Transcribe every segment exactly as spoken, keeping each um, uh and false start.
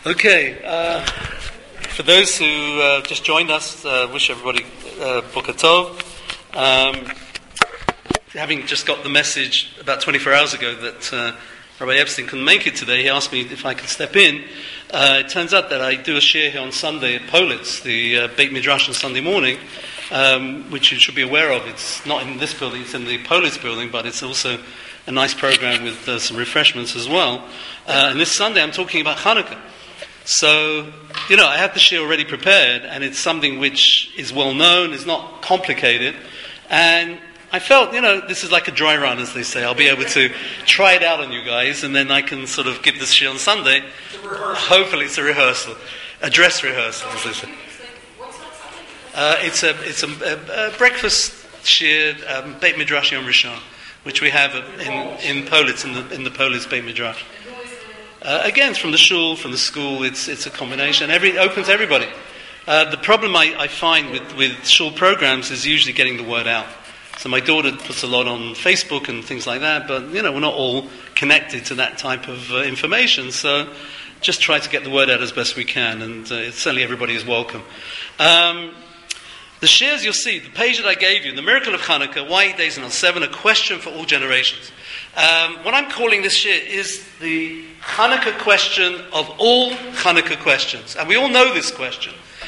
Okay, uh, for those who uh, just joined us, uh, wish everybody uh, Boker Tov. Um, having just got the message about twenty-four hours ago that uh, Rabbi Epstein couldn't make it today, he asked me if I could step in. Uh, it turns out that I do a shir here on Sunday at Politz, the uh, Beit Midrash on Sunday morning, um, which you should be aware of. It's not in this building, it's in the Politz building, but it's also a nice program with uh, some refreshments as well. Uh, and this Sunday I'm talking about Hanukkah. So, you know, I have the shir already prepared, and it's something which is well known, is not complicated, and I felt, you know, this is like a dry run, as they say. I'll be able to try it out on you guys, and then I can sort of give this shir on Sunday. Hopefully it's a rehearsal, a dress rehearsal, as they say. Uh, it's a it's a, a, a breakfast shir, um, Beit Midrash Yom Rishon, which we have in in Politz, in the in the Politz Beit Midrash. Uh, again, from the shul, from the school, it's it's a combination. Every it opens everybody. Uh, the problem I, I find with, with shul programs is usually getting the word out. So my daughter puts a lot on Facebook and things like that, but you know we're not all connected to that type of uh, information. So just try to get the word out as best we can, and uh, certainly everybody is welcome. Um, the shares you'll see, the page that I gave you, the miracle of Hanukkah, why eight days and not seven, a question for all generations. Um, what I'm calling this shir is the Hanukkah question of all Hanukkah questions. And we all know this question.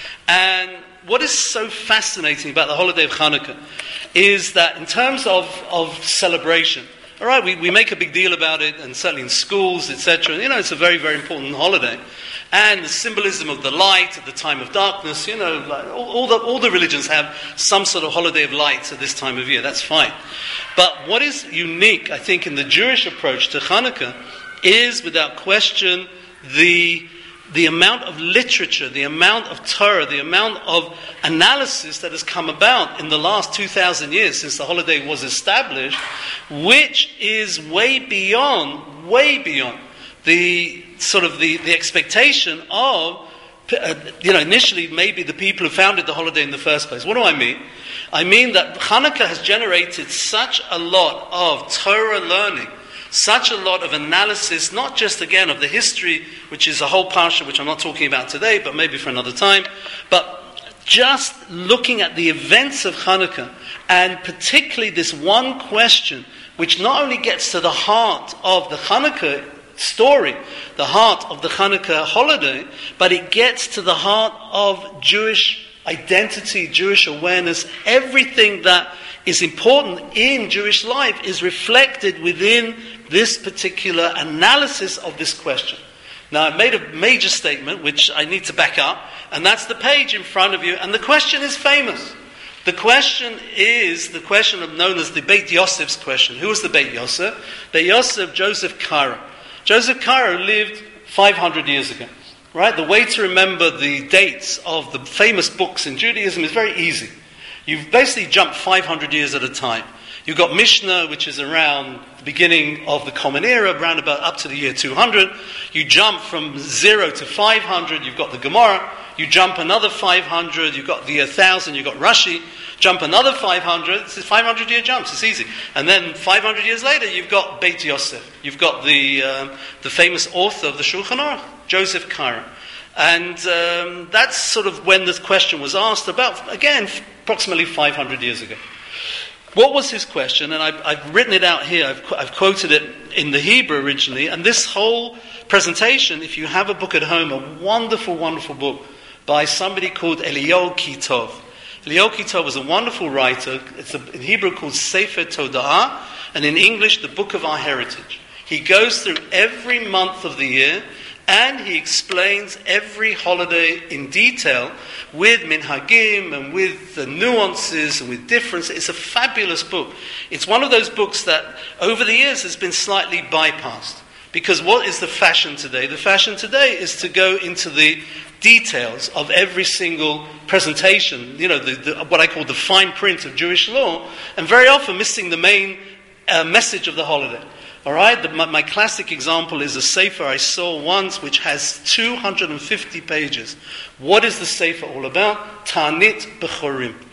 And what is so fascinating about the holiday of Hanukkah is that in terms of, of celebration, all right, we, we make a big deal about it, and certainly in schools, et cetera. You know, it's a very, very important holiday. And the symbolism of the light at the time of darkness, you know, like all, all, the, all the religions have some sort of holiday of lights at this time of year. That's fine. But what is unique, I think, in the Jewish approach to Hanukkah is, without question, the the amount of literature, the amount of Torah, the amount of analysis that has come about in the last two thousand years since the holiday was established, which is way beyond, way beyond the sort of the, the expectation of, uh, you know, initially maybe the people who founded the holiday in the first place. What do I mean? I mean that Hanukkah has generated such a lot of Torah learning, such a lot of analysis, not just, again, of the history, which is a whole parsha, which I'm not talking about today, but maybe for another time, but just looking at the events of Hanukkah, and particularly this one question, which not only gets to the heart of the Hanukkah story, the heart of the Hanukkah holiday, but it gets to the heart of Jewish identity, Jewish awareness. Everything that is important in Jewish life is reflected within this particular analysis of this question. Now, I made a major statement, which I need to back up, and that's the page in front of you, and the question is famous. The question is the question of known as the Beit Yosef's question. Who was the Beit Yosef? Beit Yosef, Joseph Karo. Joseph Karo lived five hundred years ago. Right? The way to remember the dates of the famous books in Judaism is very easy. You've basically jumped five hundred years at a time. You've got Mishnah, which is around the beginning of the Common Era, around about up to the year two hundred. You jump from zero to five hundred, you've got the Gemara. You jump another five hundred, you've got the one thousand, you've got Rashi. Jump another five hundred, it's five hundred year jumps, it's easy. And then five hundred years later, you've got Beit Yosef. You've got the um, the famous author of the Shulchan Aruch, Joseph Karo. And um, that's sort of when this question was asked, about, again, approximately five hundred years ago. What was his question? And I've, I've written it out here, I've, I've quoted it in the Hebrew originally, and this whole presentation, if you have a book at home, a wonderful, wonderful book by somebody called Eliyahu Kitov. Eliyahu Kitov was a wonderful writer. It's a, in Hebrew called Sefer Toda'ah, and in English, the Book of Our Heritage. He goes through every month of the year, and he explains every holiday in detail with minhagim and with the nuances and with differences. It's a fabulous book. It's one of those books that over the years has been slightly bypassed. Because what is the fashion today? The fashion today is to go into the details of every single presentation, you know, the, the, what I call the fine print of Jewish law, and very often missing the main uh, message of the holiday. All right, the, my, my classic example is a sefer I saw once which has two hundred fifty pages. What is the sefer all about? Ta'anit Bechorim.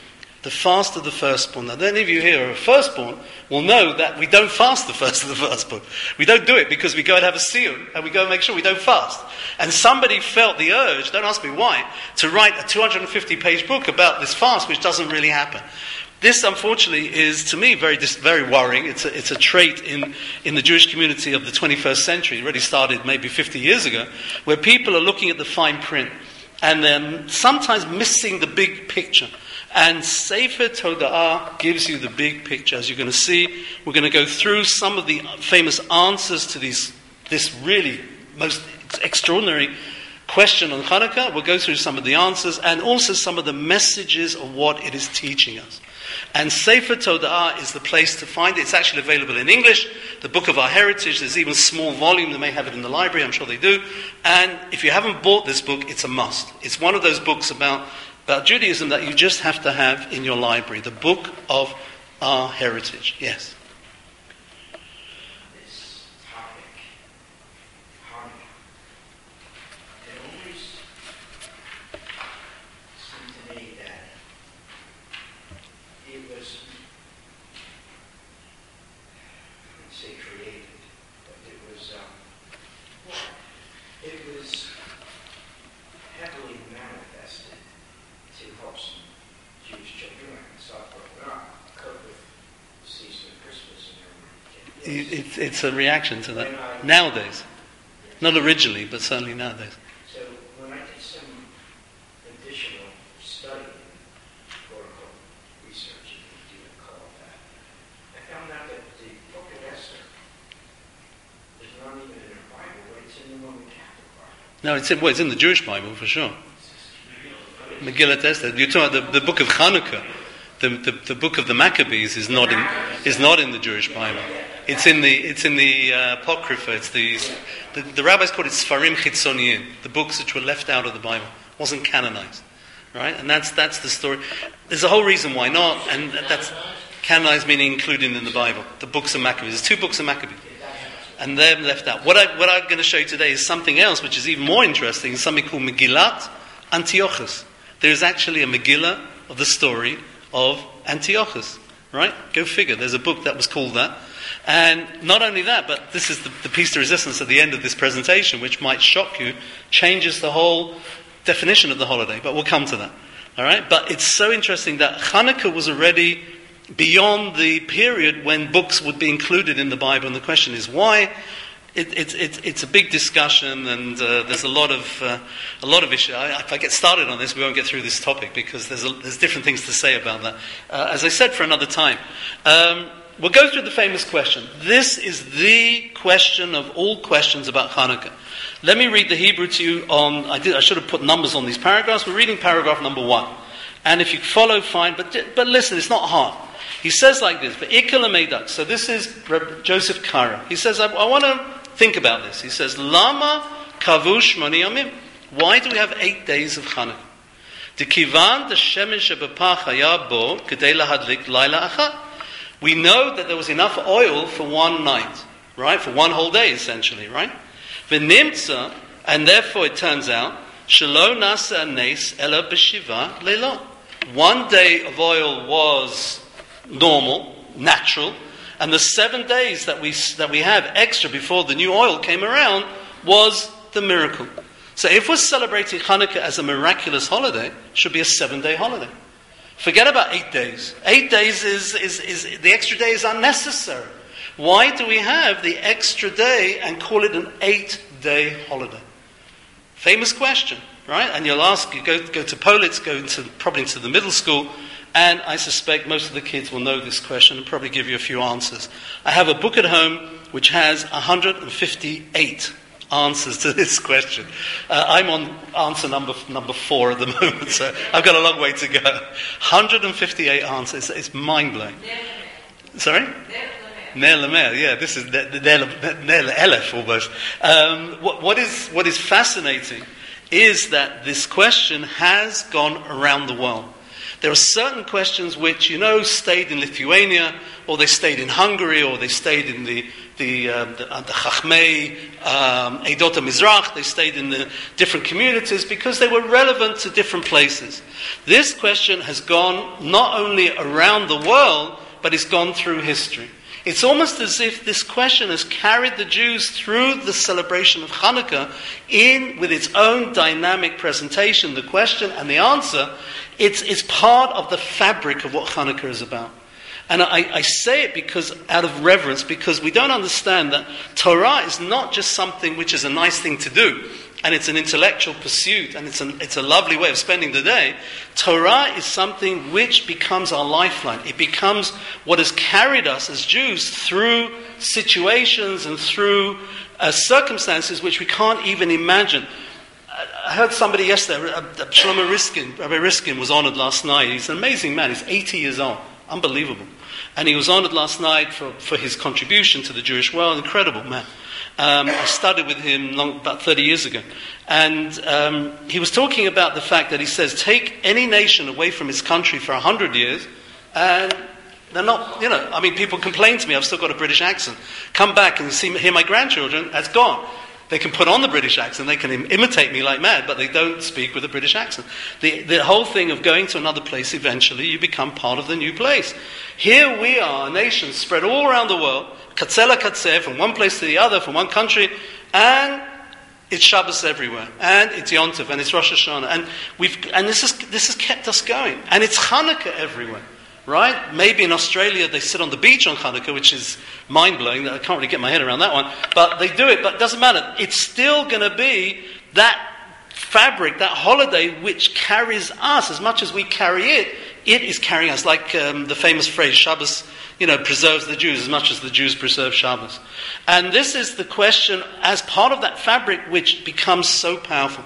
The fast of the firstborn. Now, any of you here who are firstborn will know that we don't fast the first of the firstborn. We don't do it because we go and have a siyum and we go and make sure we don't fast. And somebody felt the urge, don't ask me why, to write a two hundred fifty page book about this fast, which doesn't really happen. This, unfortunately, is, to me, very very worrying. It's a, it's a trait in, in the Jewish community of the twenty-first century. It already started maybe fifty years ago, where people are looking at the fine print and then sometimes missing the big picture. And Sefer Toda'ah gives you the big picture. As you're going to see, we're going to go through some of the famous answers to these this really most extraordinary question on Hanukkah. We'll go through some of the answers and also some of the messages of what it is teaching us. And Sefer Toda'ah is the place to find it. It's actually available in English, the Book of Our Heritage. There's even a small volume. They may have it in the library. I'm sure they do. And if you haven't bought this book, it's a must. It's one of those books about About Judaism that you just have to have in your library. The Book of Our Heritage. Yes? This topic, Hanukkah, it always seemed to me that it was, I wouldn't say created, but it was, um, it was heavily manifested to help some Jewish children and start growing up, cope with the season of Christmas and everything. It, it's a reaction to that. When I- Nowadays. Not originally, but certainly nowadays. So when I did some additional study and protocol research, if you do call it that, I found out that the Book of Esther is not even in the Bible, but it's in the Roman Catholic Bible. No, it's in, well, it's in the Jewish Bible for sure. Megillat Esther. You're talking about the, the book of Hanukkah. The, the the book of the Maccabees is not in is not in the Jewish Bible. It's in the it's in the uh, Apocrypha. It's the, the the rabbis called it Sfarim Chitzoniyim, the books which were left out of the Bible, wasn't canonized, right? And that's that's the story. There's a whole reason why not, and that's canonized meaning included in the Bible. The books of Maccabees. There's two books of Maccabees, and they're left out. What I what I'm going to show you today is something else, which is even more interesting. Something called Megillat Antiochus. There is actually a Megillah of the story of Antiochus, right? Go figure. There's a book that was called that. And not only that, but this is the, the piece de resistance at the end of this presentation, which might shock you, changes the whole definition of the holiday. But we'll come to that. All right? But it's so interesting that Hanukkah was already beyond the period when books would be included in the Bible. And the question is why? It, it, it, it's a big discussion, and uh, there's a lot of uh, a lot of issues. I, if I get started on this, we won't get through this topic because there's a, there's different things to say about that. Uh, as I said, for another time, um, we'll go through the famous question. This is the question of all questions about Hanukkah. Let me read the Hebrew to you. On I did I should have put numbers on these paragraphs. We're reading paragraph number one, and if you follow, fine. But but listen, it's not hard. He says like this: "Ve'ikal meidak." So this is Joseph Kara. He says, "I, I want to." Think about this. He says, Lama kavush mani yamim. Why do we have eight days of Hanukkah? Dekivan the shemesh shebapach haya bo kedei lahadlik laila achat. We know that there was enough oil for one night, right? For one whole day, essentially, right? V'nimtza, and therefore it turns out, shelo nasa nes ela b'shiva leilot. One day of oil was normal, natural. And the seven days that we that we have extra before the new oil came around was the miracle. So if we're celebrating Hanukkah as a miraculous holiday, it should be a seven-day holiday. Forget about eight days. Eight days is, is, is the extra day is unnecessary. Why do we have the extra day and call it an eight-day holiday? Famous question, right? And you'll ask, you go, go to Politz, go into probably into the middle school, and I suspect most of the kids will know this question and probably give you a few answers. I have a book at home which has one hundred fifty-eight answers to this question. Uh, I'm on answer number number four at the moment, so I've got a long way to go. one hundred fifty-eight answers. It's mind-blowing. Sorry? Ner Lamer, yeah, this is Ner Elef almost. Um, what, what is what is fascinating is that this question has gone around the world. There are certain questions which, you know, stayed in Lithuania, or they stayed in Hungary, or they stayed in the the um, the, uh, the Chachmei um, Eidot HaMizrach, they stayed in the different communities because they were relevant to different places. This question has gone not only around the world, but it's gone through history. It's almost as if this question has carried the Jews through the celebration of Hanukkah in with its own dynamic presentation. The question and the answer, it's, it's part of the fabric of what Hanukkah is about. And I, I say it because out of reverence, because we don't understand that Torah is not just something which is a nice thing to do, and it's an intellectual pursuit, and it's a, it's a lovely way of spending the day. Torah is something which becomes our lifeline. It becomes what has carried us as Jews through situations and through uh, circumstances which we can't even imagine. I heard somebody yesterday, uh, Shlomo Riskin, Rabbi Riskin was honored last night. He's an amazing man. He's eighty years old. Unbelievable. And he was honored last night for, for his contribution to the Jewish world. Incredible man. Um, I studied with him long, about thirty years ago. And um, he was talking about the fact that he says, take any nation away from its country for a hundred years, and they're not, you know, I mean, people complain to me, I've still got a British accent. Come back and see, hear my grandchildren, that's gone. They can put on the British accent, they can im- imitate me like mad, but they don't speak with a British accent. The, the whole thing of going to another place, eventually you become part of the new place. Here we are, a nation spread all around the world, katzela katzeh, from one place to the other, from one country, and it's Shabbos everywhere, and it's Yom Tov, and it's Rosh Hashanah, and we've, and this is this has kept us going, and it's Hanukkah everywhere. Right? Maybe in Australia they sit on the beach on Hanukkah, which is mind-blowing. I can't really get my head around that one. But they do it, but it doesn't matter. It's still going to be that fabric, that holiday which carries us. As much as we carry it, it is carrying us. Like um, the famous phrase, Shabbos, you know, preserves the Jews as much as the Jews preserve Shabbos. And this is the question as part of that fabric which becomes so powerful.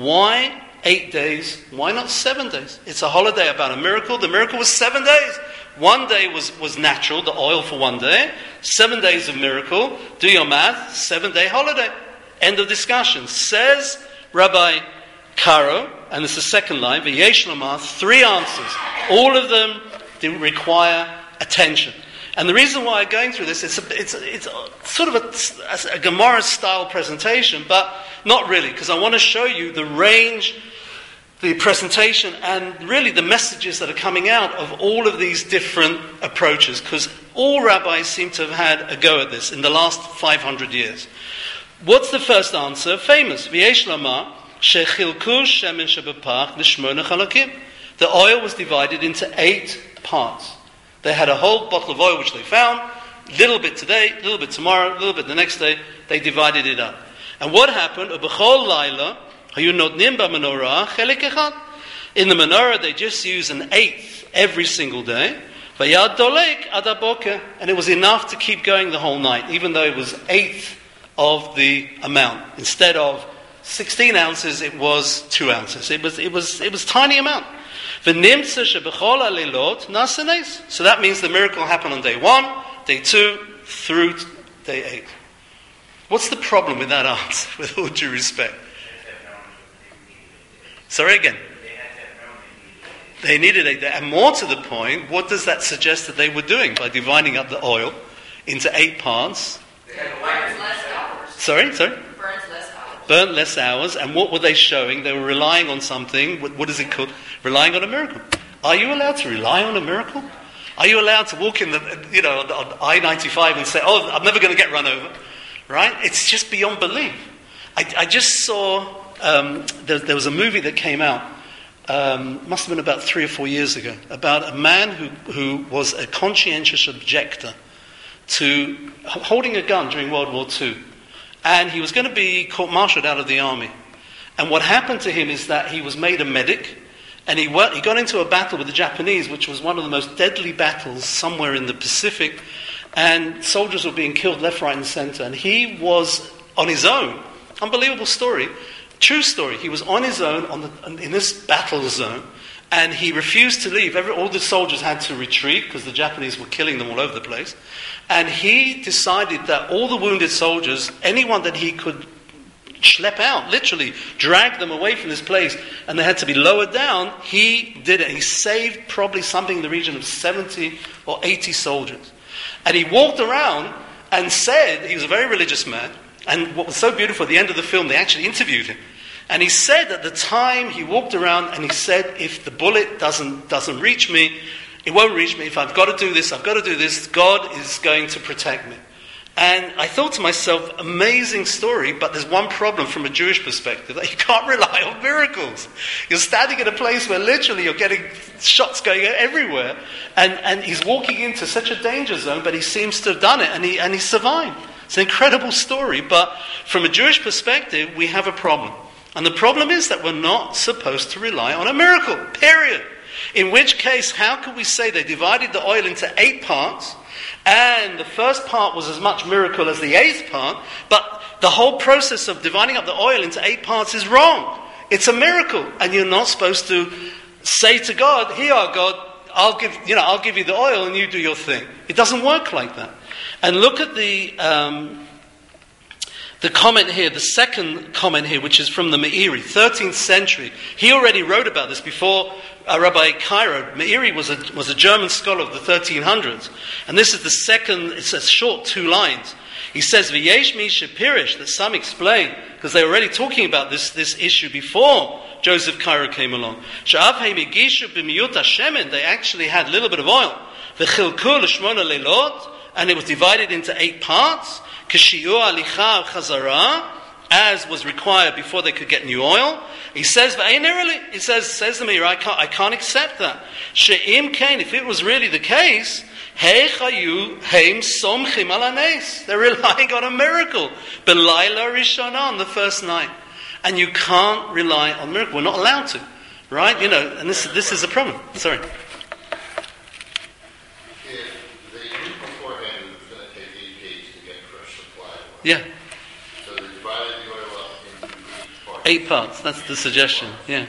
Why eight days? Why not seven days? It's a holiday about a miracle. The miracle was seven days. One day was, was natural, the oil for one day. Seven days of miracle. Do your math. Seven day holiday. End of discussion. Says Rabbi Karo, and it's the second line, V'yesh Lomar, three answers. All of them do require attention. And the reason why I'm going through this, it's a, it's a, it's a, sort of a, a Gemara-style presentation, but not really, because I want to show you the range, the presentation, and really the messages that are coming out of all of these different approaches, because all rabbis seem to have had a go at this in the last five hundred years. What's the first answer? Famous. V'yesh lomar shechilku shemen shebepach l'shmona chalakim. The oil was divided into eight parts. They had a whole bottle of oil which they found, a little bit today, a little bit tomorrow, a little bit the next day. They divided it up. And what happened? Ubechol laila hayu notnim b'menorah chelik echad. In the menorah, they just use an eighth every single day. Vayad dolek ad haboker, and it was enough to keep going the whole night, even though it was eighth of the amount. Instead of sixteen ounces, it was two ounces. It was it was it was tiny amount. So that means the miracle happened on day one, day two, through day eight. What's the problem with that answer, with all due respect? Sorry again. They needed eight days. And more to the point, what does that suggest that they were doing by dividing up the oil into eight parts? Sorry, sorry? Burns less hours. Burnt less hours. And what were they showing? They were relying on something. What, what is it called? Relying on a miracle. Are you allowed to rely on a miracle? Are you allowed to walk in the, you know, on I ninety-five and say, "Oh, I'm never going to get run over"? Right? It's just beyond belief. I, I just saw um, there, there was a movie that came out. Um, must have been about three or four years ago, about a man who who was a conscientious objector to holding a gun during World War Two, and he was going to be court-martialed out of the army. And what happened to him is that he was made a medic. And he, went, he got into a battle with the Japanese, which was one of the most deadly battles somewhere in the Pacific. And soldiers were being killed left, right, and centre. And he was on his own. Unbelievable story. True story. He was on his own on the, in this battle zone. And he refused to leave. Every, all the soldiers had to retreat because the Japanese were killing them all over the place. And he decided that all the wounded soldiers, anyone that he could schlep out, literally drag them away from this place, and they had to be lowered down, he did it. He saved probably something in the region of seventy or eighty soldiers. And he walked around and said, he was a very religious man, and what was so beautiful, at the end of the film, they actually interviewed him. And he said at the time, he walked around and he said, if the bullet doesn't doesn't reach me, it won't reach me. If I've got to do this, I've got to do this. God is going to protect me. And I thought to myself, amazing story, but there's one problem from a Jewish perspective, that you can't rely on miracles. You're standing in a place where literally you're getting shots going everywhere, and, and he's walking into such a danger zone, but he seems to have done it, and he, and he survived. It's an incredible story, but from a Jewish perspective, we have a problem. And the problem is that we're not supposed to rely on a miracle, period. In which case, how could we say they divided the oil into eight parts, and the first part was as much miracle as the eighth part, but the whole process of dividing up the oil into eight parts is wrong. It's a miracle, and you're not supposed to say to God, here, God, I'll give, you know, I'll give you the oil and you do your thing. It doesn't work like that. And look at the um, the comment here, the second comment here, which is from the Meiri, thirteenth century. He already wrote about this before uh, Rabbi Cairo. Meiri was a, was a German scholar of the thirteen hundreds. And this is the second, it's a short two lines. He says, V'yesh mi shepirish, that some explain, because they were already talking about this, this issue before Joseph Cairo came along. Sha'av he migishu b'miyut hashemen, they actually had a little bit of oil. V'chilku l'shmona leilot, and it was divided into eight parts. Kishiur alicha chazara, as was required before they could get new oil. He says, he says, says to me, I can't, I can't accept that. She'im kain, if it was really the case, hey chayu heim somchim alanes, they're relying on a miracle. Belayla rishana, on the first night. And you can't rely on miracle. We're not allowed to, right? You know, and this this is a problem. Sorry. Yeah. So they divided the oil up into eight parts. Eight parts, that's the suggestion, yeah.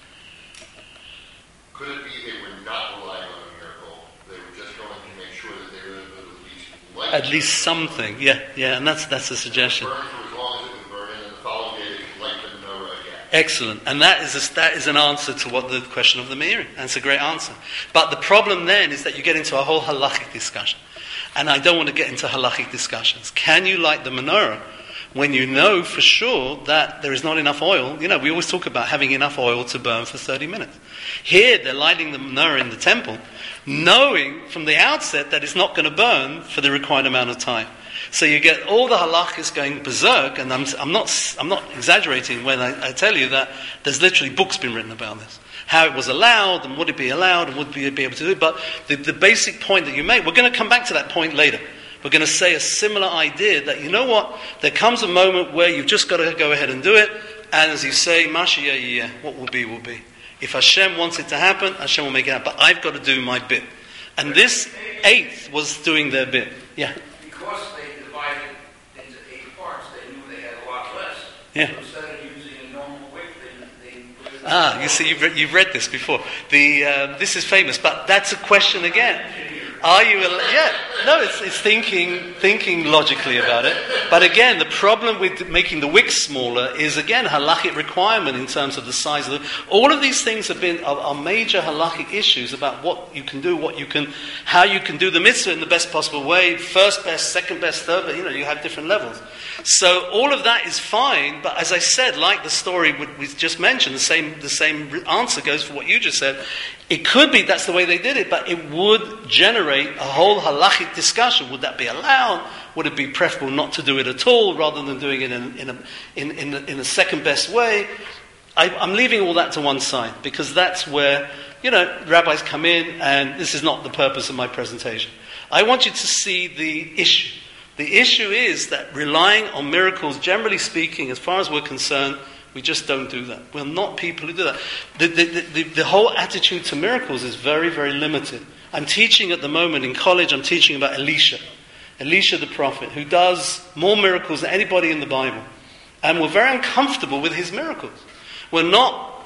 Could it be they were not relying on a miracle? They were just going to make sure that they were able to at least light At least something, yeah, yeah, and that's that's the suggestion. burn for as long as it would burn, and the following day they could light the menorah again. Excellent, and that is a, that is an answer to what the question of the Meiri. That's a great answer. But the problem then is that you get into a whole halachic discussion. And I don't want to get into halachic discussions. Can you light the menorah when you know for sure that there is not enough oil? You know, we always talk about having enough oil to burn for thirty minutes. Here, they're lighting the menorah in the temple, knowing from the outset that it's not going to burn for the required amount of time. So you get all the halachas going berserk, and I'm, I'm not I'm not exaggerating when I, I tell you that there's literally books been written about this. How it was allowed, and would it be allowed, and would we be able to do it. But the, the basic point that you make, we're going to come back to that point later. We're going to say a similar idea that, you know what, there comes a moment where you've just got to go ahead and do it, and as you say, Mashiach, what will be, will be. If Hashem wants it to happen, Hashem will make it happen. But I've got to do my bit. And this eighth was doing their bit. Yeah. Because they divided into eight parts, they knew they had a lot less. Yeah. So instead of using a normal wick, they, they put it in Ah, you see, you've read, you've read this before. The um, this is famous, but that's a question again. Are you? Al- yeah, no, it's, it's thinking thinking logically about it. But again, the problem with making the wick smaller is again halachic requirement in terms of the size of the. All of these things have been are, are major halachic issues about what you can do, what you can, how you can do the mitzvah in the best possible way. First best, second best, third. But you know, you have different levels. So all of that is fine. But as I said, like the story we just mentioned, the same the same answer goes for what you just said. It could be that's the way they did it, but it would generate a whole halachic discussion. Would that be allowed? Would it be preferable not to do it at all, rather than doing it in, in, a, in, in, the, in the second best way? I, I'm leaving all that to one side, because that's where, you know, rabbis come in, and this is not the purpose of my presentation. I want you to see the issue. The issue is that relying on miracles, generally speaking, as far as we're concerned, we just don't do that. We're not people who do that. The, the, the, the whole attitude to miracles is very, very limited. I'm teaching at the moment in college, I'm teaching about Elisha. Elisha the prophet, who does more miracles than anybody in the Bible. And we're very uncomfortable with his miracles. We're not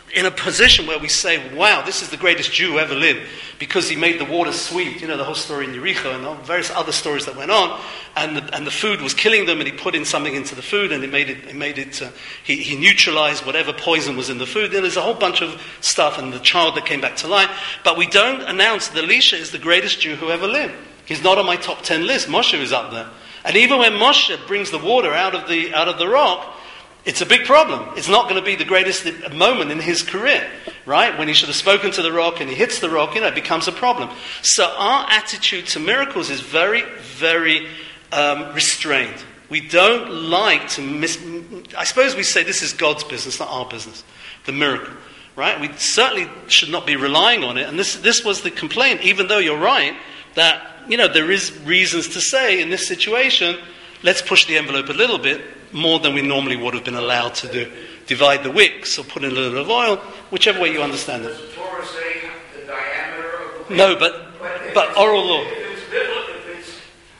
in a position where we say, wow, this is the greatest Jew who ever lived because he made the water sweet. You know, the whole story in Yericho and all various other stories that went on. And the, and the food was killing them, and he put in something into the food, and it made it, it, made it uh, he, he neutralized whatever poison was in the food. And there's a whole bunch of stuff, and the child that came back to life. But we don't announce that Elisha is the greatest Jew who ever lived. He's not on my top ten list. Moshe is up there. And even when Moshe brings the water out of the out of the rock, it's a big problem. It's not going to be the greatest moment in his career, right? When he should have spoken to the rock and he hits the rock, you know, it becomes a problem. So our attitude to miracles is very, very um, restrained. We don't like to miss... I suppose we say this is God's business, not our business, the miracle, right? We certainly should not be relying on it. And this this was the complaint, even though you're right, that, you know, there is reasons to say in this situation, let's push the envelope a little bit, more than we normally would have been allowed to do. Divide the wicks or put in a little bit of oil, whichever way you understand it. Does the Torah say the diameter of the wick? No, but But, but oral law. If it's biblical, if it's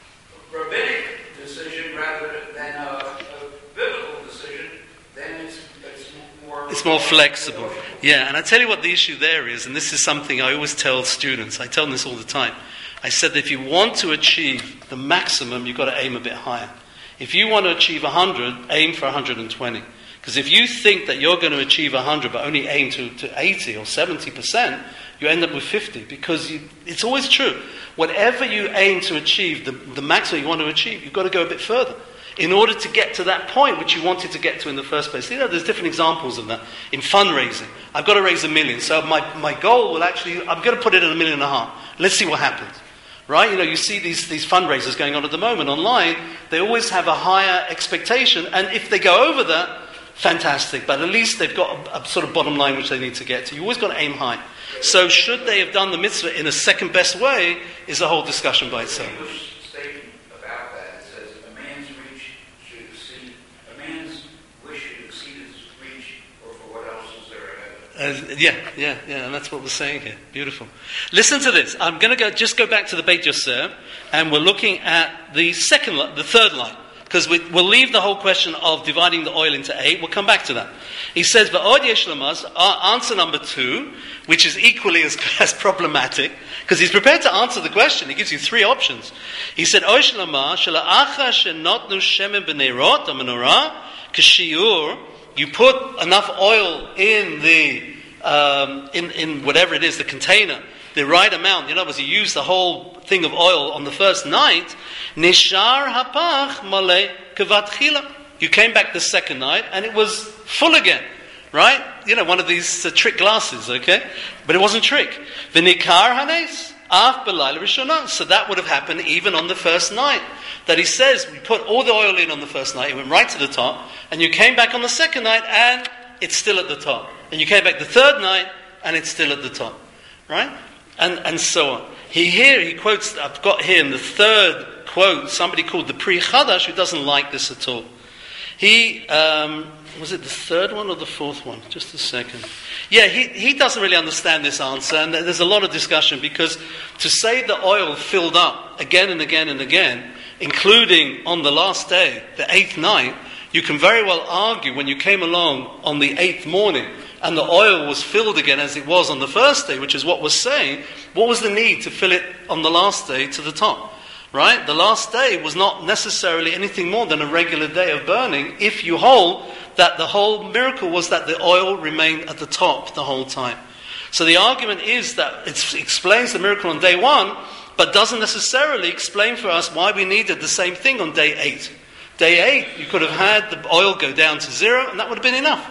a rabbinic decision rather than a, a biblical decision, then it's, it's more... It's more flexible. Yeah, and I tell you what the issue there is, and this is something I always tell students. I tell them this all the time. I said that if you want to achieve the maximum, you've got to aim a bit higher. If you want to achieve one hundred, aim for one hundred twenty. Because if you think that you're going to achieve one hundred but only aim to, to eighty or seventy percent, you end up with fifty. Because you, it's always true. Whatever you aim to achieve, the, the maximum you want to achieve, you've got to go a bit further in order to get to that point which you wanted to get to in the first place. You know, there's different examples of that. In fundraising, I've got to raise a million. So my, my goal will actually, I'm going to put it at a million and a half. Let's see what happens. Right? You know, you see these, these fundraisers going on at the moment online. They always have a higher expectation. And if they go over that, fantastic. But at least they've got a, a sort of bottom line which they need to get to. You always got to aim high. So should they have done the mitzvah in a second best way is a whole discussion by itself. English statement about that. It says, a man's reach should exceed, a man's wish should exceed his reach, or for what else is there ahead of it. Uh, yeah, yeah, yeah, and that's what we're saying here. Beautiful. Listen to this. I'm going to go just go back to the Beit Yosef, and we're looking at the second, li- the third line, because we, we'll leave the whole question of dividing the oil into eight. We'll come back to that. He says, "Va'od yesh lamaz." Answer number two, which is equally as, as problematic, because he's prepared to answer the question. He gives you three options. He said, "Oish lamaz shela'acha shenotnu shemen b'neirot hamenorah kashiur." You put enough oil in the um, in in whatever it is, the container, the right amount. In other words, you use the whole thing of oil on the first night. Nishar hapach malei kevatchila. You came back the second night and it was full again, right? You know, one of these uh, trick glasses, okay? But it wasn't trick. V'nikar hanes af b'layla rishonah. So that would have happened even on the first night. That he says, we put all the oil in on the first night, it went right to the top, and you came back on the second night, and it's still at the top. And you came back the third night, and it's still at the top. Right? And and so on. He here, he quotes, I've got here in the third quote, somebody called the Pri Chadash, who doesn't like this at all. He, um, was it the third one or the fourth one? Just a second. Yeah, he, he doesn't really understand this answer, and there's a lot of discussion, because to say the oil filled up again and again and again, including on the last day, the eighth night, you can very well argue when you came along on the eighth morning and the oil was filled again as it was on the first day, which is what we're saying, what was the need to fill it on the last day to the top? Right? The last day was not necessarily anything more than a regular day of burning, if you hold that the whole miracle was that the oil remained at the top the whole time. So the argument is that it explains the miracle on day one, but doesn't necessarily explain for us why we needed the same thing on day eight. Day eight, you could have had the oil go down to zero, and that would have been enough.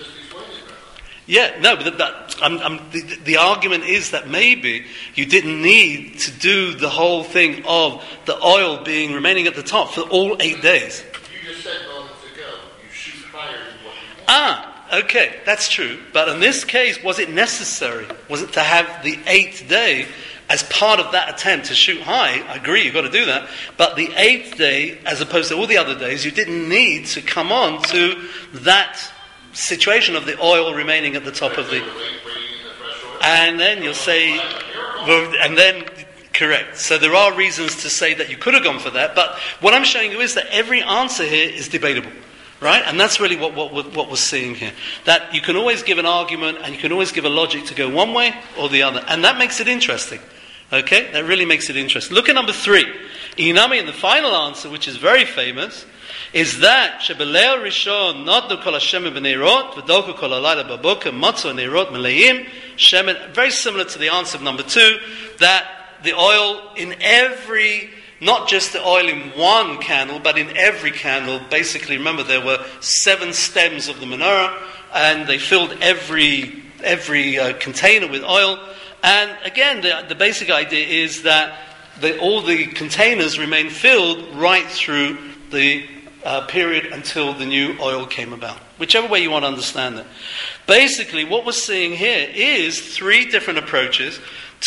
Yeah, no, but that, I'm, I'm, the, the argument is that maybe you didn't need to do the whole thing of the oil being remaining at the top for all eight days. You just said moments ago, you shoot higher than what you want. Ah, okay, that's true. But in this case, was it necessary? Was it to have the eighth day as part of that attempt to shoot high? I agree, you've got to do that. But the eighth day, as opposed to all the other days, you didn't need to come on to that situation of the oil remaining at the top of the... And then you'll say... Well, and then, correct. So there are reasons to say that you could have gone for that. But what I'm showing you is that every answer here is debatable. Right? And that's really what, what, what we're seeing here. That you can always give an argument and you can always give a logic to go one way or the other. And that makes it interesting. Okay? That really makes it interesting. Look at number three. Inami, in the final answer, which is very famous, is that Shebeleil Rishon Notnu Kol Hashem B'Neirot V'Doku Kol Halayla B'Boker Matzo Neirot Meleim Shemen. Very similar to the answer of number two, that the oil in every, not just the oil in one candle, but in every candle. Basically, remember there were seven stems of the menorah, and they filled every every uh, container with oil. And again, the, the basic idea is that the, all the containers remained filled right through the uh, period until the new oil came about. Whichever way you want to understand it. Basically, what we're seeing here is three different approaches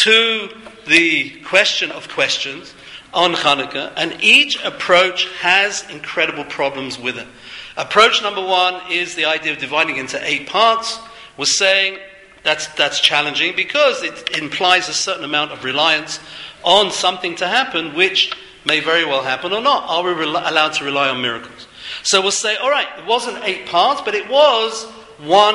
to the question of questions on Hanukkah, and each approach has incredible problems with it. Approach number one is the idea of dividing into eight parts. We're saying that's that's challenging because it implies a certain amount of reliance on something to happen, which may very well happen or not. Are we re- allowed to rely on miracles? So we'll say, all right, it wasn't eight parts, but it was one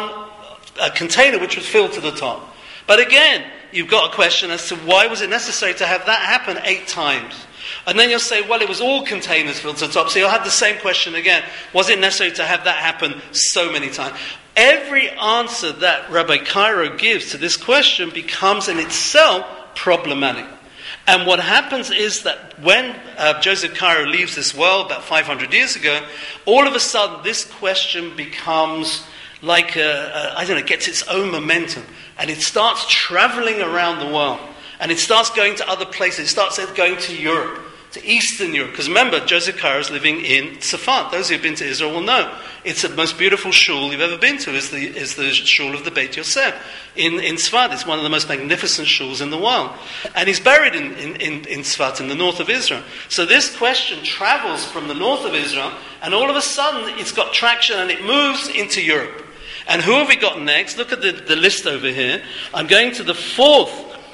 a container which was filled to the top. But again, you've got a question as to why was it necessary to have that happen eight times? And then you'll say, well, it was all containers filled to the top. So you'll have the same question again. Was it necessary to have that happen so many times? Every answer that Rabbi Cairo gives to this question becomes in itself problematic. And what happens is that when uh, Joseph Cairo leaves this world about five hundred years ago, all of a sudden this question becomes like, a, a, I don't know, gets its own momentum. And it starts traveling around the world. And it starts going to other places. It starts going to Europe, to Eastern Europe. Because remember, Joseph Cairo is living in Tzfat. Those who have been to Israel will know. It's the most beautiful shul you've ever been to, is the is the shul of the Beit Yosef in, in Tzfat. It's one of the most magnificent shuls in the world. And he's buried in, in, in, in Tzfat, in the north of Israel. So this question travels from the north of Israel, and all of a sudden it's got traction and it moves into Europe. And who have we got next? Look at the, the list over here. I'm going to the fourth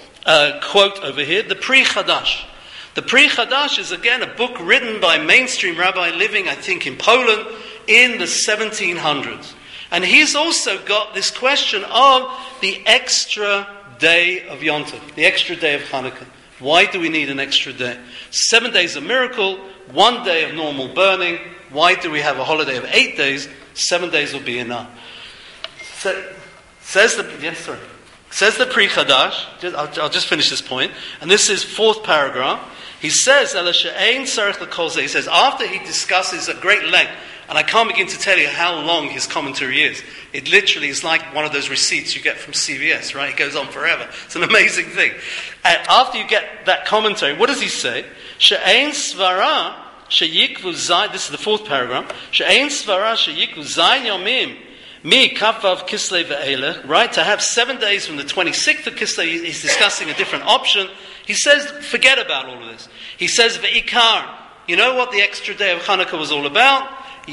uh, quote over here, the Pri Chadash. The Pri Chadash is again a book written by a mainstream rabbi living, I think, in Poland in the seventeen hundreds. And he's also got this question of the extra day of Yom Tov, the extra day of Hanukkah. Why do we need an extra day? Seven days of miracle, one day of normal burning. Why do we have a holiday of eight days? Seven days will be enough. So, says the yes, sorry. Says the Pri Chadash. Just, I'll, I'll just finish this point. And this is fourth paragraph. He says, he says, after he discusses at great length, and I can't begin to tell you how long his commentary is. It literally is like one of those receipts you get from C V S, right? It goes on forever. It's an amazing thing. And after you get that commentary, what does he say? She'ein svara sheyikvu zayin. This is the fourth paragraph. She'ein svara sheyikvu zayin yomim. Mi kafav Kislev ve'elech, right? To have seven days from the twenty-sixth of Kislev, he's discussing a different option. He says, forget about all of this. He says, ve'ikar. You know what the extra day of Hanukkah was all about?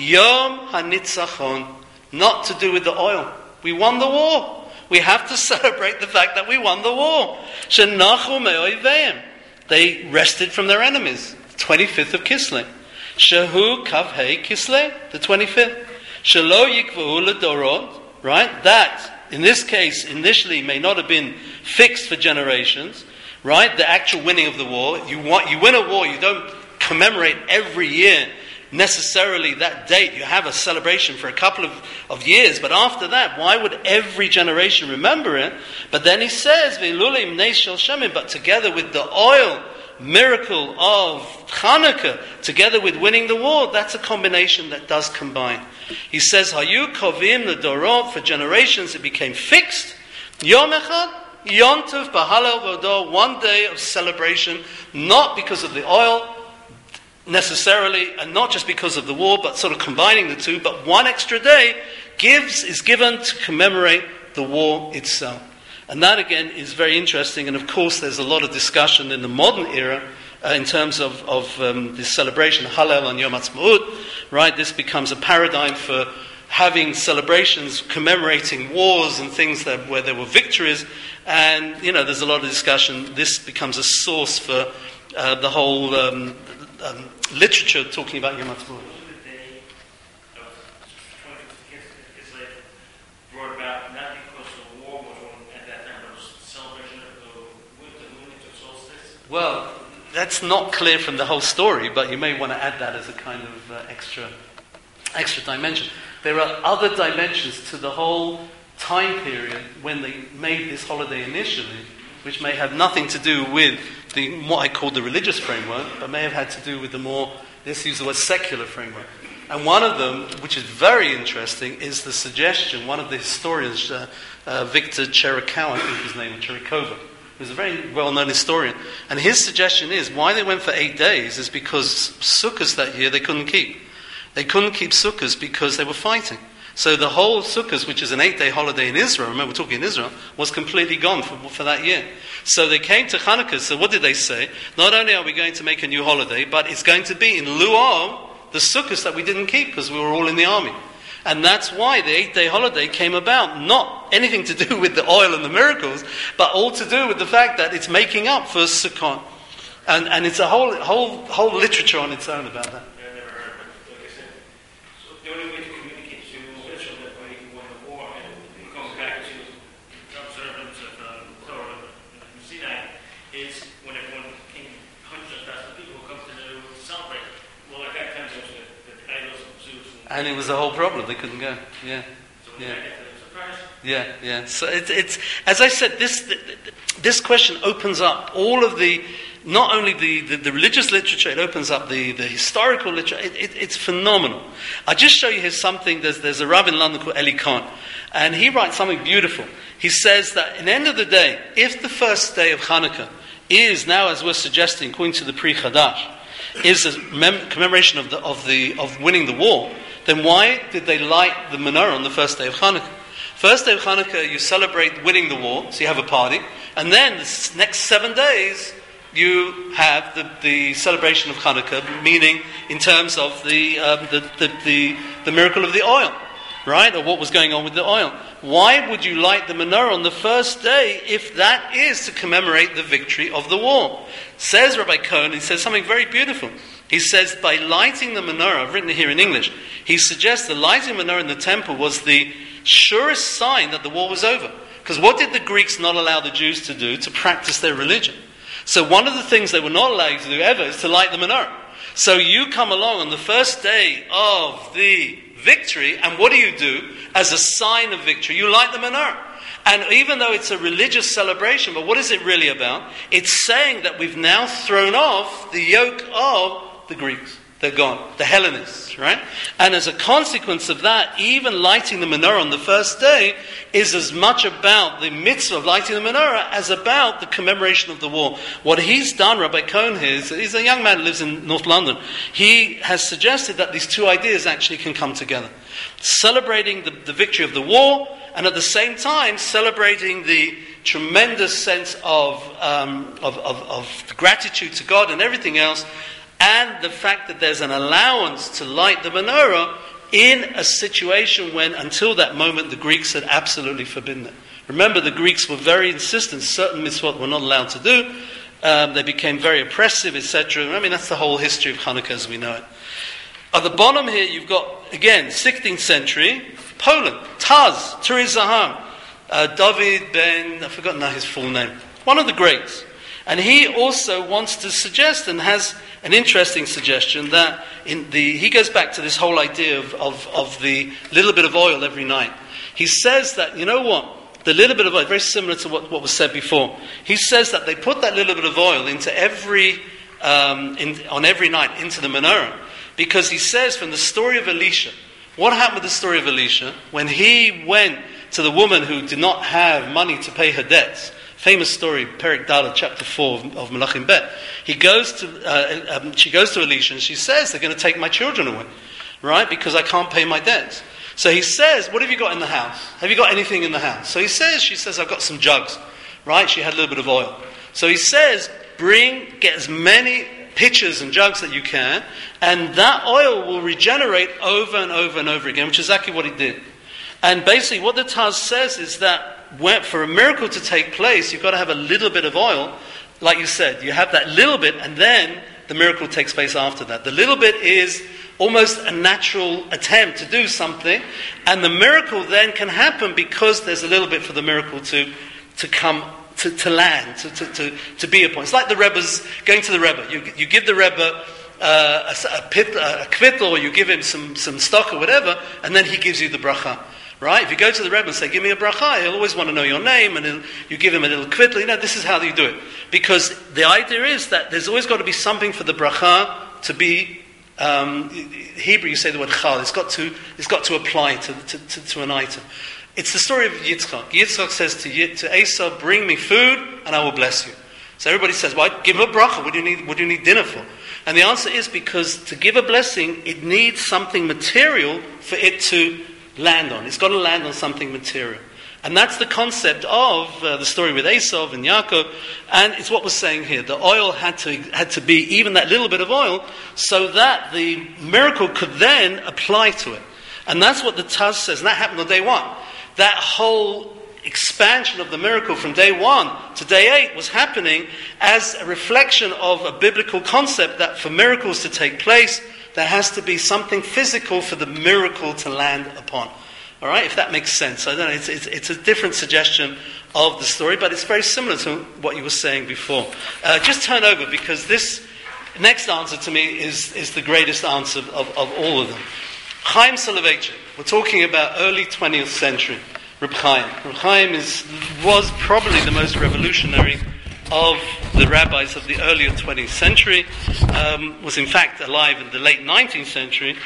Yom HaNitzachon. Not to do with the oil. We won the war. We have to celebrate the fact that we won the war. Shenachu me'oiveim. They rested from their enemies. twenty-fifth of Kislev. Shehu Kavhei Kislev, the twenty-fifth. Shelo yikvu ledorot, right? That, in this case, initially may not have been fixed for generations, right? The actual winning of the war. You want, you win a war, you don't commemorate every year necessarily that date. You have a celebration for a couple of, of years, but after that, why would every generation remember it? But then he says, Ve'lulim neis shel shemim, but together with the oil miracle of Hanukkah, together with winning the war, that's a combination that does combine. He says, Hayu kovim ledorot, for generations it became fixed. Yom echad, Yom Tov b'halal v'odor, one day of celebration, not because of the oil necessarily, and not just because of the war, but sort of combining the two, but one extra day gives is given to commemorate the war itself. And that again is very interesting, and of course there's a lot of discussion in the modern era uh, in terms of, of um, this celebration, Hallel on Yom Ha'atzmaut, right? This becomes a paradigm for having celebrations commemorating wars and things that where there were victories, and you know there's a lot of discussion. This becomes a source for uh, the whole um, um, literature talking about Yom Ha'atzmaut. that's not clear from the whole story, but you may want to add that as a kind of uh, extra, extra dimension. There are other dimensions to the whole time period when they made this holiday initially, which may have nothing to do with the what I call the religious framework, but may have had to do with the more, let's use the word secular framework. And one of them, which is very interesting, is the suggestion, one of the historians, uh, uh, Victor Cherykov, I think his name is Cherykova, who's a very well-known historian, and his suggestion is, why they went for eight days is because Sukkot that year they couldn't keep. They couldn't keep Sukkot because they were fighting. So the whole Sukkot, which is an eight-day holiday in Israel, remember we're talking in Israel, was completely gone for, for that year. So they came to Hanukkah, so what did they say? Not only are we going to make a new holiday, but it's going to be in lieu of the Sukkot that we didn't keep because we were all in the army. And that's why the eight-day holiday came about. Not anything to do with the oil and the miracles, but all to do with the fact that it's making up for Sukkot. And, and it's a whole, whole, whole literature on its own about that. I never heard of it. Like I said, so the only way to communicate to Israel that when he won the war and he comes back to observance of um, Torah and Sinai is when everyone came, hundreds of thousands of people come to celebrate. Well, at that time, there was the, the idols of Zeus. And it was the whole problem. They couldn't go. Yeah. So Yeah. surprise. Yeah, yeah. So it's, it's as I said, this this question opens up all of the, not only the, the, the religious literature, it opens up the, the historical literature. It, it, it's phenomenal. I'll just show you here something. There's, there's a rabbi in London called Eli Kahn, and he writes something beautiful. He says that in the end of the day, if the first day of Hanukkah is now, as we're suggesting, according to the Pri Chadash, is a mem- commemoration of the of the of winning the war, then why did they light the menorah on the first day of Hanukkah? First day of Hanukkah, you celebrate winning the war, so you have a party, and then the next seven days you have the, the celebration of Hanukkah, meaning in terms of the, um, the, the the the miracle of the oil, right, or what was going on with the oil. Why would you light the menorah on the first day if that is to commemorate the victory of the war? Says Rabbi Cohen, he says something very beautiful. He says, by lighting the menorah, I've written it here in English, he suggests the lighting the menorah in the temple was the surest sign that the war was over. Because what did the Greeks not allow the Jews to do? To practice their religion. So one of the things they were not allowed you to do ever is to light the menorah. So you come along on the first day of the victory, and what do you do? As a sign of victory, you light the menorah. And even though it's a religious celebration, but what is it really about? It's saying that we've now thrown off the yoke of the Greeks. They're gone. The Hellenists, right? And as a consequence of that, even lighting the menorah on the first day is as much about the mitzvah of lighting the menorah as about the commemoration of the war. What he's done, Rabbi Cohen here, is, he's a young man who lives in North London. He has suggested that these two ideas actually can come together. Celebrating the, the victory of the war, and at the same time celebrating the tremendous sense of, um, of, of, of gratitude to God and everything else, and the fact that there's an allowance to light the menorah in a situation when, until that moment, the Greeks had absolutely forbidden it. Remember, the Greeks were very insistent, certain mitzvot were not allowed to do. Um, they became very oppressive, et cetera. I mean, that's the whole history of Hanukkah as we know it. At the bottom here, you've got, again, sixteenth century, Poland, Taz, Turizaham, uh, David ben, I've forgotten now his full name, one of the greats. And he also wants to suggest, and has an interesting suggestion, that in the he goes back to this whole idea of, of, of the little bit of oil every night. He says that, you know what, the little bit of oil, very similar to what, what was said before. He says that they put that little bit of oil into every, um, in, on every night into the menorah, because he says from the story of Elisha, what happened with the story of Elisha? When he went to the woman who did not have money to pay her debts, famous story, Perek Dalet, chapter four of, of Melachim Bet. He goes to, uh, um, she goes to Elisha and she says, they're going to take my children away, right? Because I can't pay my debts. So he says, what have you got in the house? Have you got anything in the house? So he says, she says, I've got some jugs, right? She had a little bit of oil. So he says, bring, get as many pitchers and jugs that you can, and that oil will regenerate over and over and over again, which is exactly what he did. And basically what the Taz says is that when, for a miracle to take place, you've got to have a little bit of oil. Like you said, you have that little bit, and then the miracle takes place after that. The little bit is almost a natural attempt to do something, and the miracle then can happen because there's a little bit for the miracle to, to come to, to land, to, to, to, to be upon. It's like the Rebbe's going to the Rebbe. You, you give the Rebbe uh, a, a, pit, a kvittel, or you give him some, some stock or whatever, and then he gives you the bracha. Right? If you go to the Rebbe and say, give me a bracha, he'll always want to know your name, and you give him a little kvittel. You know, this is how you do it. Because the idea is that there's always got to be something for the bracha to be, um, Hebrew you say the word chal, it's got to, it's got to apply to, to, to, to an item. It's the story of Yitzchak. Yitzchak says to, to Esau, bring me food and I will bless you. So everybody says, well, give him a bracha, what do you need, what do you need dinner for? And the answer is because to give a blessing, it needs something material for it to land on. It's got to land on something material. And that's the concept of uh, the story with Esau and Yaakov, and it's what we're saying here. The oil had to had to be even that little bit of oil, so that the miracle could then apply to it. And that's what the Taz says, and that happened on day one. That whole expansion of the miracle from day one to day eight was happening as a reflection of a biblical concept that for miracles to take place, there has to be something physical for the miracle to land upon. All right, if that makes sense. I don't know, it's, it's, it's a different suggestion of the story, but it's very similar to what you were saying before. Uh, just turn over, because this next answer to me is, is the greatest answer of, of all of them. Chaim Soloveitchik, we're talking about early twentieth century, Reb Chaim. Reb Chaim is, was probably the most revolutionary of the rabbis of the earlier twentieth century, um, was in fact alive in the late nineteenth century.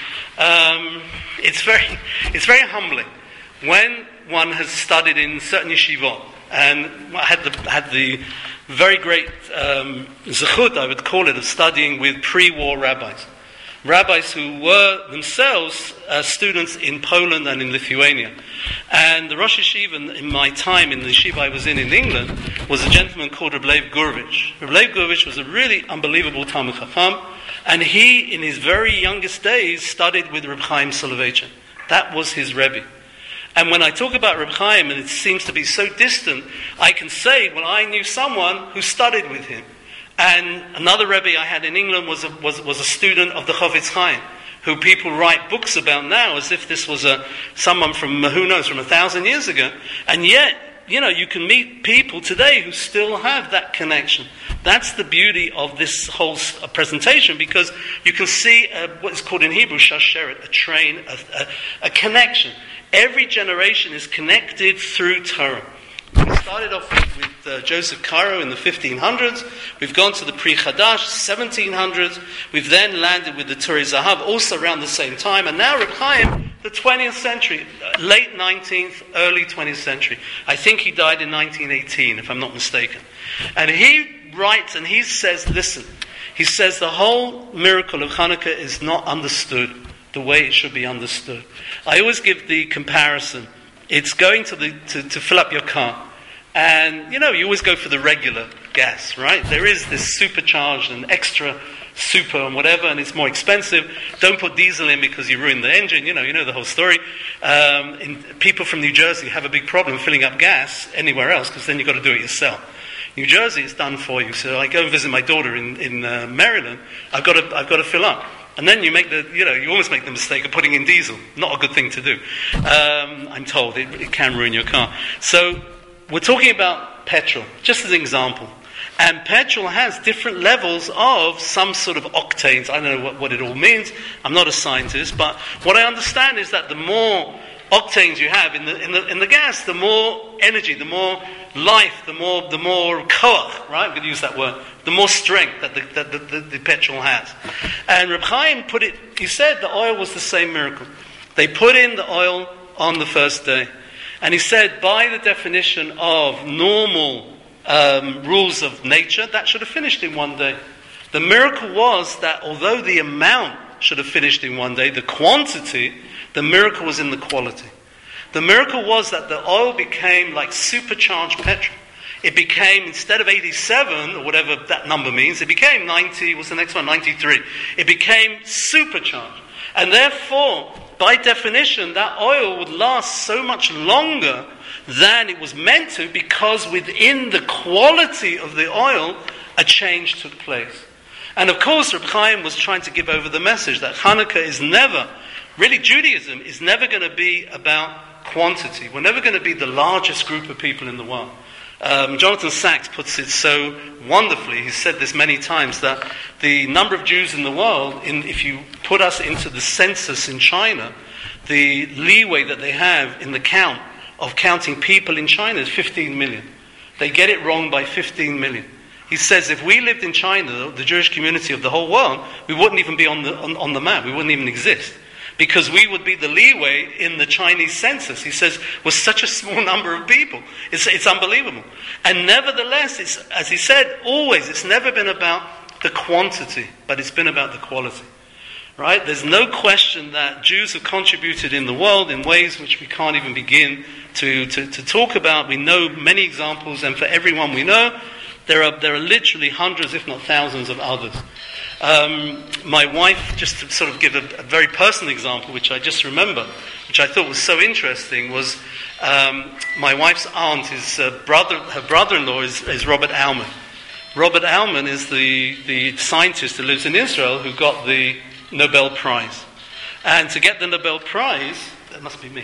Um, it's very, it's very humbling when one has studied in certain yeshivot and had the had the very great um, zechut, I would call it, of studying with pre-war rabbis, rabbis who were themselves uh, students in Poland and in Lithuania. And the Rosh Yeshiva in my time in the yeshiva I was in in England was a gentleman called Reb Leib Gurevich. Reb Leib Gurevich was a really unbelievable Talmid Chacham, and he, in his very youngest days, studied with Reb Chaim Soloveitchik. That was his Rebbe. And when I talk about Reb Chaim, and it seems to be so distant, I can say, well, I knew someone who studied with him. And another Rebbe I had in England was a, was, was a student of the Chofetz Chaim, who people write books about now as if this was a someone from, who knows, from a thousand years ago. And yet, you know, you can meet people today who still have that connection. That's the beauty of this whole presentation, because you can see uh, what is called in Hebrew, shasheret, a train, a, a, a connection. Every generation is connected through Torah. We started off with, with uh, Joseph Caro in the fifteen hundreds. We've gone to the Pre-Chadash, seventeen hundreds. We've then landed with the Turei Zahav, also around the same time. And now Reb Chaim, the twentieth century, uh, late nineteenth, early twentieth century. I think he died in nineteen eighteen, if I'm not mistaken. And he writes and he says, listen, he says the whole miracle of Hanukkah is not understood the way it should be understood. I always give the comparison. It's going to the to, to fill up your car. And, you know, you always go for the regular gas, right? There is this supercharged and extra super and whatever, and it's more expensive. Don't put diesel in because you ruin the engine. You know, you know the whole story. Um, in, people from New Jersey have a big problem filling up gas anywhere else, because then you've got to do it yourself. New Jersey is done for you. So I go and visit my daughter in, in uh, Maryland. I've got to, I've got to fill up. And then you make the, you know, you almost make the mistake of putting in diesel. Not a good thing to do. Um, I'm told it, it can ruin your car. So we're talking about petrol, just as an example. And petrol has different levels of some sort of octanes. I don't know what, what it all means. I'm not a scientist, but what I understand is that the more octanes you have in the in the in the gas, the more energy, the more life, the more the more koach, right? I'm going to use that word. The more strength that the that the, the, the petrol has. And Reb Chaim put it. He said the oil was the same miracle. They put in the oil on the first day, and he said by the definition of normal um, rules of nature, that should have finished in one day. The miracle was that although the amount should have finished in one day, the quantity. The miracle was in the quality. The miracle was that the oil became like supercharged petrol. It became, instead of eighty-seven, or whatever that number means, it became ninety, what's the next one, ninety-three. It became supercharged. And therefore, by definition, that oil would last so much longer than it was meant to, because within the quality of the oil, a change took place. And of course, Reb Chaim was trying to give over the message that Hanukkah is never, really Judaism is never going to be about quantity. We're never going to be the largest group of people in the world. Um, Jonathan Sachs puts it so wonderfully, he's said this many times, that the number of Jews in the world, in, if you put us into the census in China, the leeway that they have in the count of counting people in China is fifteen million. They get it wrong by fifteen million. He says if we lived in China, the Jewish community of the whole world, we wouldn't even be on the, on, on the map, we wouldn't even exist. Because we would be the leeway in the Chinese census. He says, was such a small number of people. It's, it's unbelievable. And nevertheless, it's, as he said, always, it's never been about the quantity, but it's been about the quality. Right? There's no question that Jews have contributed in the world in ways which we can't even begin to, to, to talk about. We know many examples, and for everyone we know, there are, there are literally hundreds, if not thousands of others. Um, my wife, just to sort of give a, a very personal example, which I just remember, which I thought was so interesting, was um, my wife's aunt, his uh, brother, her brother-in-law is, is Robert Aumann. Robert Aumann is the, the scientist who lives in Israel who got the Nobel Prize. And to get the Nobel Prize, that must be me.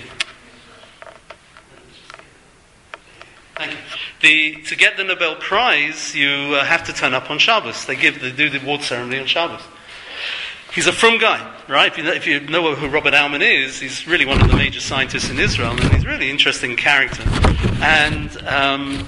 Thank you. The, to get the Nobel Prize, you uh, have to turn up on Shabbos. They give, they do the award ceremony on Shabbos. He's a frum guy, right? If you know, if you know who Robert Aumann is, he's really one of the major scientists in Israel, and he's a really interesting character. And um,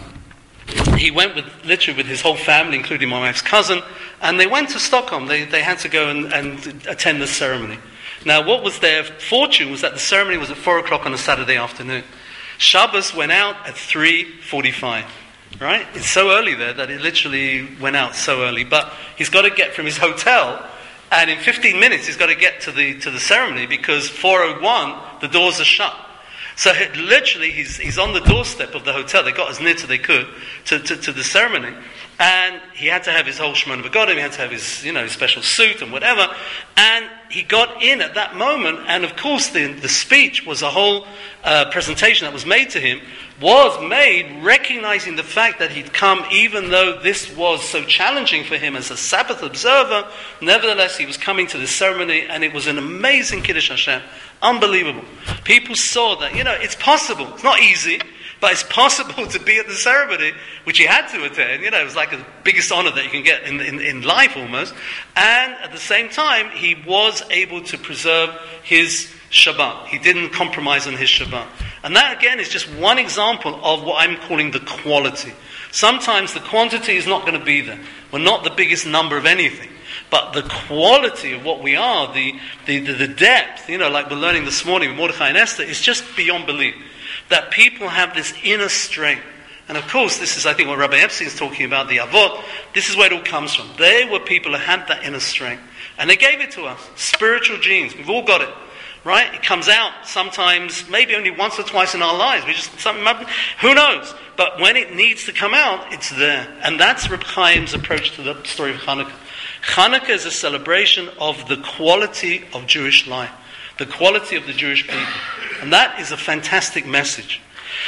he went with literally with his whole family, including my wife's cousin, and they went to Stockholm. They they had to go and, and attend the ceremony. Now, what was their fortune was that the ceremony was at four o'clock on a Saturday afternoon. Shabbos went out at three forty-five, right? It's so early there that it literally went out so early. But he's got to get from his hotel, and in fifteen minutes he's got to get to the to the ceremony because four oh one the doors are shut. So it, literally he's he's on the doorstep of the hotel. They got as near as they could to, to, to the ceremony, and he had to have his whole Shemona Begodim, he had to have his you know his special suit and whatever, and he got in at that moment, and of course the, the speech was a whole uh, presentation that was made to him, was made recognizing the fact that he'd come, even though this was so challenging for him as a Sabbath observer, nevertheless he was coming to the ceremony, and it was an amazing Kiddush Hashem, unbelievable. People saw that, you know, it's possible, it's not easy, but it's possible to be at the ceremony, which he had to attend. You know, it was like the biggest honor that you can get in, in, in life almost. And at the same time, he was able to preserve his Shabbat. He didn't compromise on his Shabbat. And that, again, is just one example of what I'm calling the quality. Sometimes the quantity is not going to be there. We're not the biggest number of anything. But the quality of what we are, the, the, the, the depth, you know, like we're learning this morning with Mordechai and Esther, is just beyond belief. That people have this inner strength. And of course, this is, I think, what Rabbi Epstein is talking about, the Avot. This is where it all comes from. They were people who had that inner strength. And they gave it to us. Spiritual genes. We've all got it. Right? It comes out sometimes, maybe only once or twice in our lives. We just, something, who knows? But when it needs to come out, it's there. And that's Reb Chaim's approach to the story of Hanukkah. Hanukkah is a celebration of the quality of Jewish life. The quality of the Jewish people. And that is a fantastic message.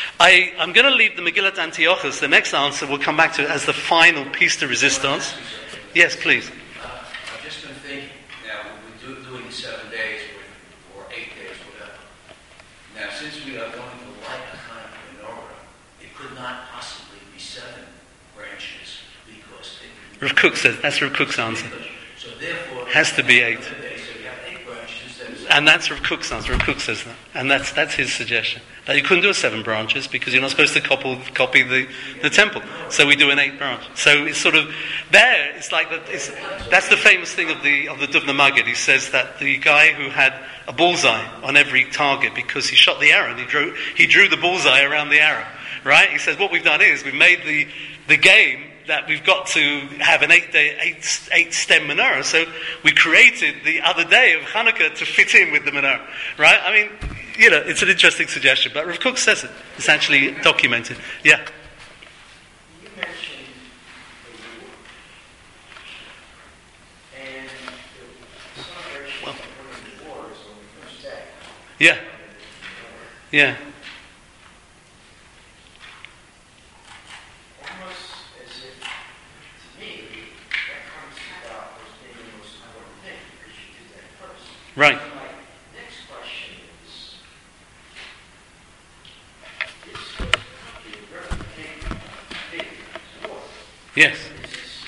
I, I'm going to leave the Megillat Antiochus, the next answer we'll come back to it as the final piece de resistance. Yes, please. Uh, I've just been thinking, now we're do, doing seven days or, or eight days, whatever. Now, since we are going to light a Hanukkah menorah, it could not possibly be seven branches because it Rav Kook says, that's Rav Kook's answer. So therefore, it has to be eight. And And that's Rav Kook's answer. Rav Kook says that. And that's that's his suggestion. That you couldn't do a seven branches because you're not supposed to copy, copy the, the temple. So we do an eight branch. So it's sort of, there, it's like, that. It's, that's the famous thing of the of the Duvna Maggid. He says that the guy who had a bullseye on every target because he shot the arrow and he drew, he drew the bullseye around the arrow. Right? He says what we've done is we've made the, the game that we've got to have an eight day, eight, eight stem menorah. So we created the other day of Hanukkah to fit in with the menorah. Right? I mean, you know, it's an interesting suggestion, but Rav Kook says it. It's actually documented. Yeah. you mentioned the war, and the celebration Well. of the war is on the first day. Yeah. Yeah. Almost as if, to me, that comes about as being the most important thing because you did that first. Right. My next question is, this was a replication Yes. Is this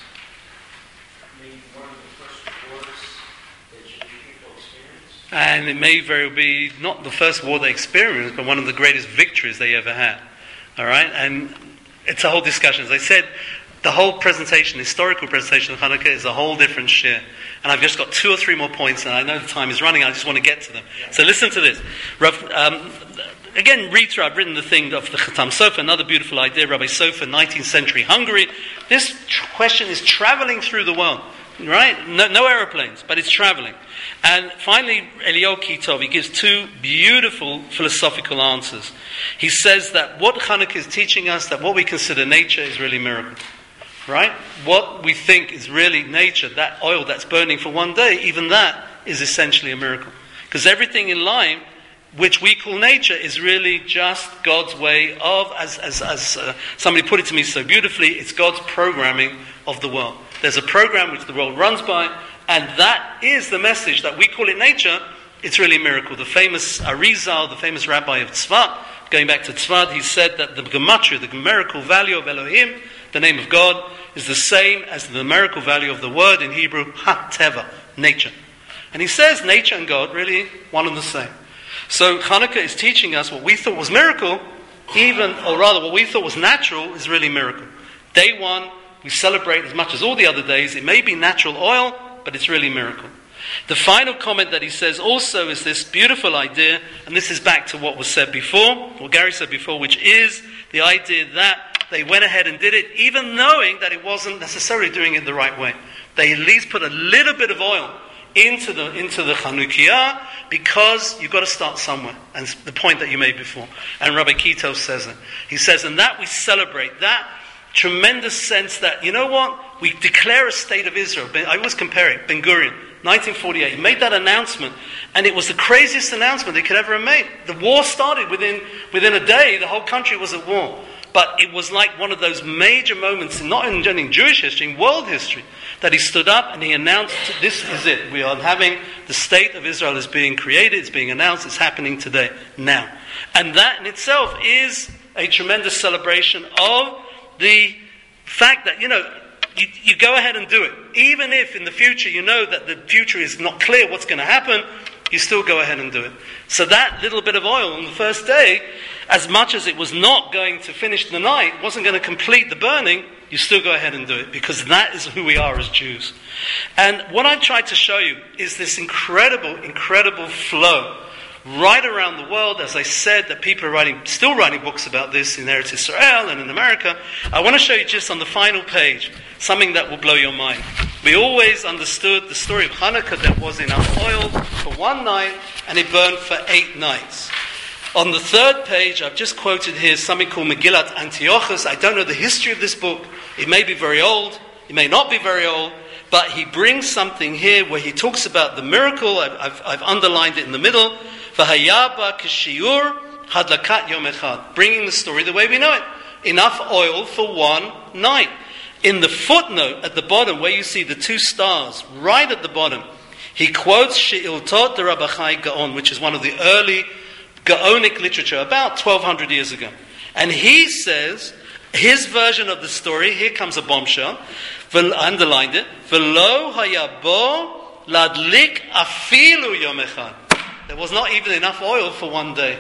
maybe one of the first wars that Jewish people experienced? And it may very well be not the first war they experienced, but one of the greatest victories they ever had. All right? And it's a whole discussion. As I said, the whole presentation, historical presentation of Hanukkah is a whole different shir. And I've just got two or three more points, and I know the time is running, I just want to get to them. So listen to this. Rav, um, again, read through, I've written the thing of the Chatam Sofer, another beautiful idea, Rabbi Sofer, nineteenth century Hungary. This tr- question is traveling through the world, right? No, no aeroplanes, but it's traveling. And finally, Eliyahu Kitov, he gives two beautiful philosophical answers. He says that what Hanukkah is teaching us, that what we consider nature is really miracle. Right? What we think is really nature, that oil that's burning for one day, even that is essentially a miracle. Because everything in life, which we call nature, is really just God's way of, as, as, as uh, somebody put it to me so beautifully, it's God's programming of the world. There's a program which the world runs by, and that is the message that we call it nature. It's really a miracle. The famous Arizal, the famous rabbi of Tzfat, going back to Tzfat, he said that the gematria, the numerical value of Elohim, the name of God, is the same as the numerical value of the word in Hebrew, ha-teva, nature. And he says nature and God really one and the same. So Hanukkah is teaching us what we thought was miracle, even, or rather what we thought was natural, is really miracle. Day one, we celebrate as much as all the other days. It may be natural oil, but it's really miracle. The final comment that he says also is this beautiful idea, and this is back to what was said before, what Gary said before, which is the idea that they went ahead and did it, even knowing that it wasn't necessarily doing it the right way. They at least put a little bit of oil into the into the Chanukiah, because you've got to start somewhere. And it's the point that you made before. And Rabbi Kitov says it. He says, and that we celebrate, that tremendous sense that, you know what, we declare a state of Israel. I always compare it, Ben Gurion, nineteen forty-eight, he made that announcement, and it was the craziest announcement they could ever have made. The war started within within a day, the whole country was at war. But it was like one of those major moments, not only in Jewish history, in world history, that he stood up and he announced, this is it. We are having, the state of Israel is being created, it's being announced, it's happening today, now. And that in itself is a tremendous celebration of the fact that, you know, you, you go ahead and do it. Even if in the future you know that the future is not clear what's going to happen, you still go ahead and do it. So that little bit of oil on the first day, as much as it was not going to finish the night, wasn't going to complete the burning, you still go ahead and do it, because that is who we are as Jews. And what I've tried to show you is this incredible, incredible flow right around the world. As I said, that people are writing, still writing books about this in Eretz Israel and in America. I want to show you just on the final page something that will blow your mind. We always understood the story of Hanukkah, that was enough oil for one night and it burned for eight nights. On the third page, I've just quoted here something called Megillat Antiochus. I don't know the history of this book. It may be very old. It may not be very old. But he brings something here where he talks about the miracle. I've, I've, I've underlined it in the middle. V'hayaba k'shiur hadlakat yom echad. Bringing the story the way we know it. Enough oil for one night. In the footnote at the bottom, where you see the two stars, right at the bottom, he quotes She'iltot de Rabbi Chai Gaon, which is one of the early Gaonic literature, about twelve hundred years ago. And he says, his version of the story, here comes a bombshell, underlined it, V'lo hayabo ladlik afilu yom echad. There was not even enough oil for one day.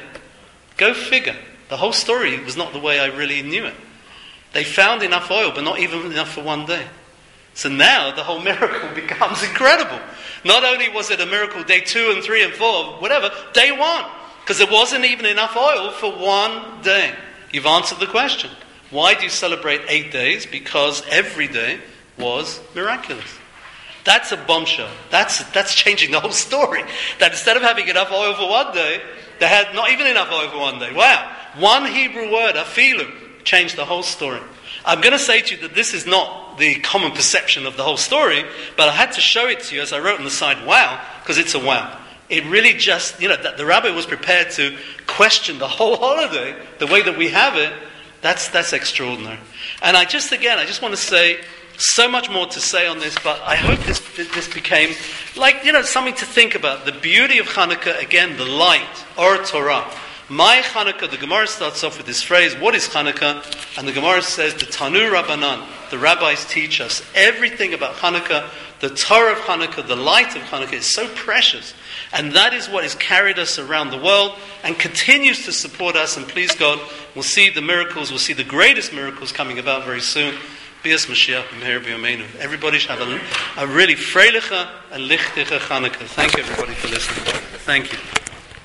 Go figure. The whole story was not the way I really knew it. They found enough oil, but not even enough for one day. So now the whole miracle becomes incredible. Not only was it a miracle day two and three and four, whatever, day one. Because there wasn't even enough oil for one day. You've answered the question. Why do you celebrate eight days? Because every day was miraculous. That's a bombshell. That's that's changing the whole story. That instead of having enough oil for one day, they had not even enough oil for one day. Wow. One Hebrew word, afilu, changed the whole story. I'm going to say to you that this is not the common perception of the whole story, but I had to show it to you, as I wrote on the side, wow, because it's a wow. It really just, you know, that the rabbi was prepared to question the whole holiday, the way that we have it. That's that's extraordinary. And I just, again, I just want to say, so much more to say on this, but I hope this this became, like, you know, something to think about. The beauty of Hanukkah, again, the light, Or Torah. My Hanukkah, the Gemara starts off with this phrase, what is Hanukkah? And the Gemara says, the Tanu Rabbanan, the rabbis teach us everything about Hanukkah. The Torah of Hanukkah, the light of Hanukkah is so precious. And that is what has carried us around the world and continues to support us. And please God, we'll see the miracles, we'll see the greatest miracles coming about very soon. Bias Mashiach, Meher B'Yameinu. Everybody should have a, a really freiliche and lichtige Hanukkah. Thank you everybody for listening. Thank you.